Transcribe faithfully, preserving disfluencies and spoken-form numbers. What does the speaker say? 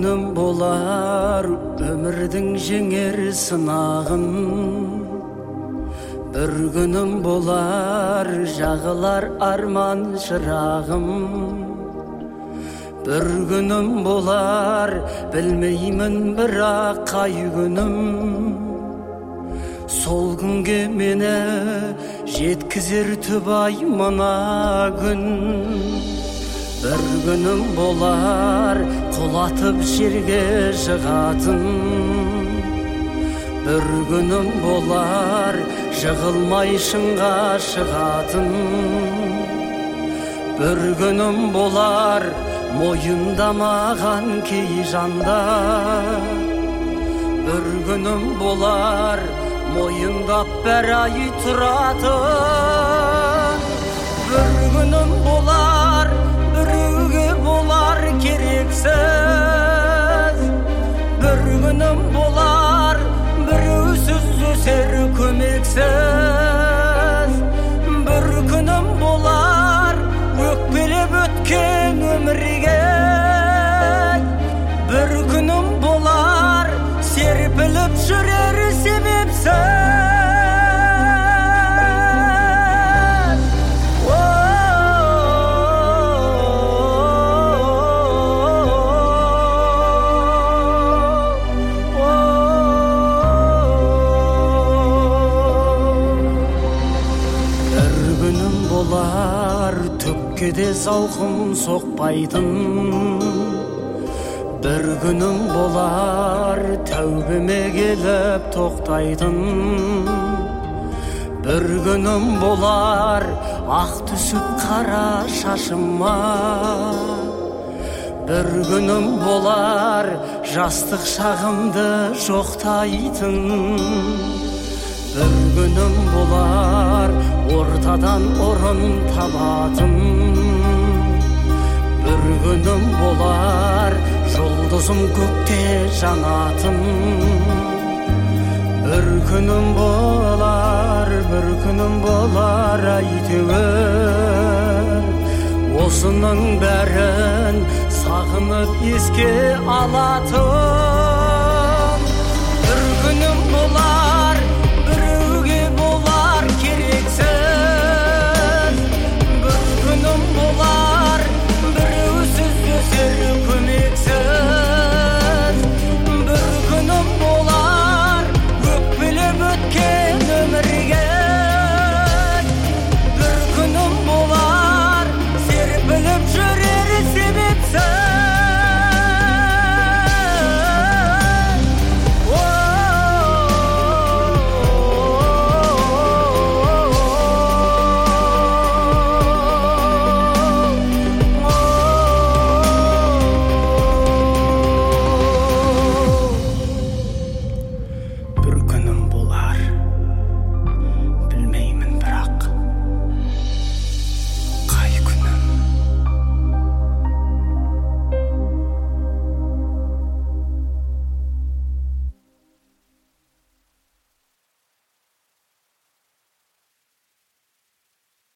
күнім болар өмірдің жеңер сынағын, бір күнім болар жағылар арман шырағым, бір күнім болар білмеймін бірақ қай күнім, сол күнге мені жеткізер түбай мына күн. Бір күнім болар құлатып жерге жығатын, бір күнім болар жығылмай шыңға шығатын, бір күнім болар мойындамаған кей жанда, бір күнім болар мойындап бір ай тұратын, бір күнім болар біреуге болар керексіз, бір күнім болар біреусіз өсер көмексіз, бір күнім болар өкпелеп өткен өмірге, бір күнім болар серпіліп жүрер себепсіз. Түккеде зауқым соқпайтын, бір күнім болар тәубеме келіп тоқтайтын, бір күнім болар ақ түсіп қара шашыма, бір күнім болар жастық шағымды жоқтайтын, бір күнім болар ортадан орын табатын, бір күнім болар жұлдызым көкте жанатын, бір күнім болар, бір күнім болар әйтеуір, осының бәрін сағынып еске алатын.